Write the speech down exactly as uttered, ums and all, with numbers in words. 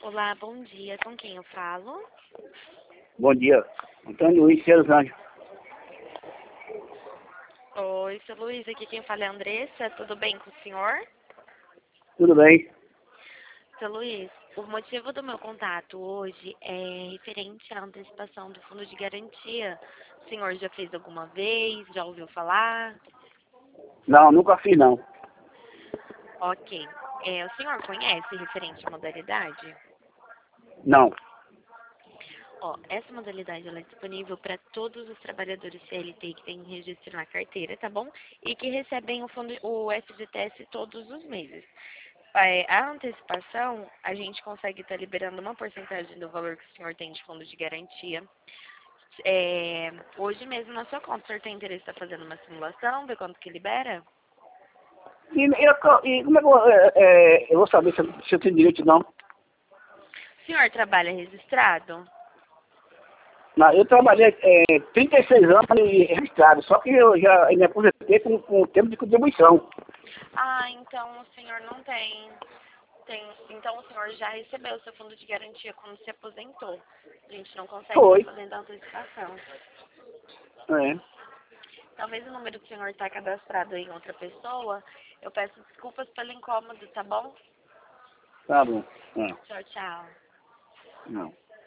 Olá, bom dia. Com quem eu falo? Bom dia. Antônio Luiz Celos Anjos. Oi, seu Luiz, aqui quem fala é a Andressa. Tudo bem com o senhor? Tudo bem? Seu Luiz, o motivo do meu contato hoje é referente à antecipação do fundo de garantia. O senhor já fez alguma vez? Já ouviu falar? Não, nunca fiz não. Ok. É, o senhor conhece referente à modalidade? Não. Ó, essa modalidade ela é disponível para todos os trabalhadores C L T que têm registro na carteira, tá bom? E que recebem o, fundo, o F G T S todos os meses. É, a antecipação, a gente consegue estar liberando uma porcentagem do valor que o senhor tem de fundo de garantia. É, hoje mesmo na sua conta, o senhor tem interesse em estar fazendo uma simulação, ver quanto que libera? E, eu, e como é que eu, é, é, eu vou saber se, eu- se eu tenho direito não? O senhor trabalha registrado? Não, eu trabalhei é, trinta e seis anos e registrado, só que eu já me aposentei com, com o tempo de contribuição. Ah, então o senhor não tem. Tem, então o senhor já recebeu o seu fundo de garantia quando se aposentou. A gente não consegue estar Foi. fazendo a antecipação. É. Talvez o número do senhor está cadastrado em outra pessoa. Eu peço desculpas pelo incômodo, tá bom? Tá bom. É. Tchau, tchau. Não.